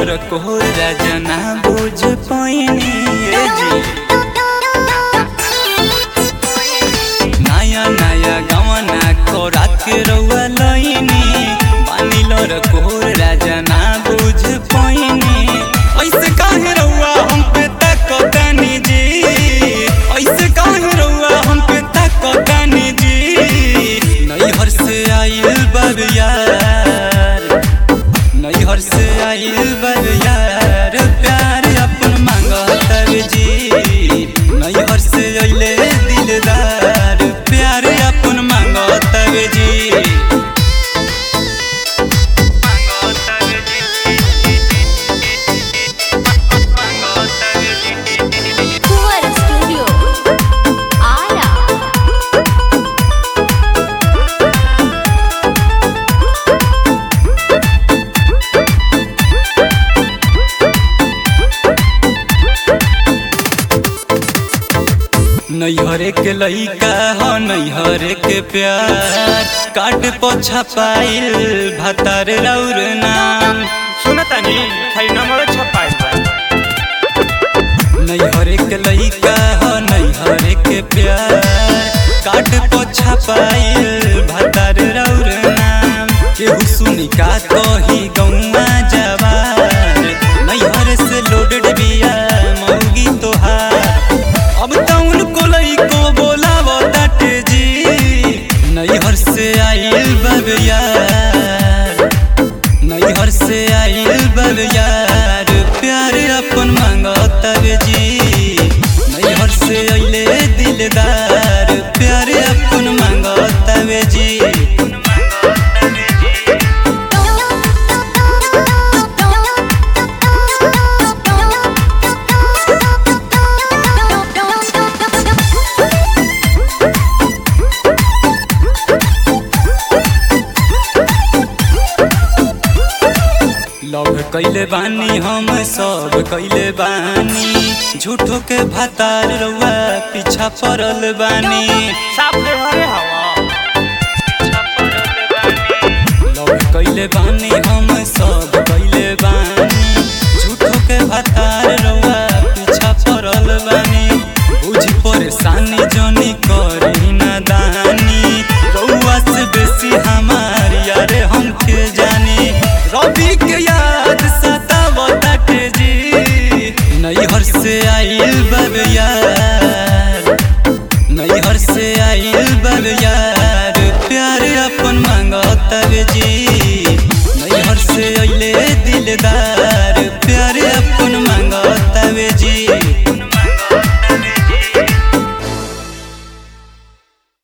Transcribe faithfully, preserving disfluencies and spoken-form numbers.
लर कोहर राजना बुझ पैनी जी नया नया गवना खोरा के रउआ लईनी बानी लर कोहर राजना बुझ पैनी ऐसे काहे रउआ हम पे तकतानी जी ऐसे काहे रउआ हम पे तकतानी जी नैहर से आइल बार यार नैहर से आइल बार यार प्यार अपन मांगत जी नैहर से अइले दिलदार प्यार अपन मांगत जी नैहरे के लइका हो नैहरे के प्यार काट पोछा पाइल भतार रौर नाम सुनतानी खाली नंबर छपाइल बा नैहरे के लइका हो नैहरे के प्यार काट पोछा पाइल भतार रौर नाम केहू सुनी का कही गौवा जवार नैहर से लोडेड बिया मौगी तोहार अब तउन को लइको बोलावो ताटे जी नैहर से आइल बब यार नैहर से आइल बब यार प्यार अपन मांगत जी नैहर से अइले दिलदार प्यार अपन मांगत जी लव कैले बानी हम सब कैले बानी झूठो के भतार रउआ पीछा पड़ल बानी साफ ले हरे हवा लव कैले बानी हम सब कैले बानी झूठो के भतार रउआ पीछा पड़ल बानी बुझी परेशानी जनी करी नादानी रउआ से बेसी हमार यारे हमके जानी रवि के याद सतावताटे जी नैहर से आइल बब यार नैहर से आइल बब यार प्यार अपन मांगत जी नैहर से अइले दिलदार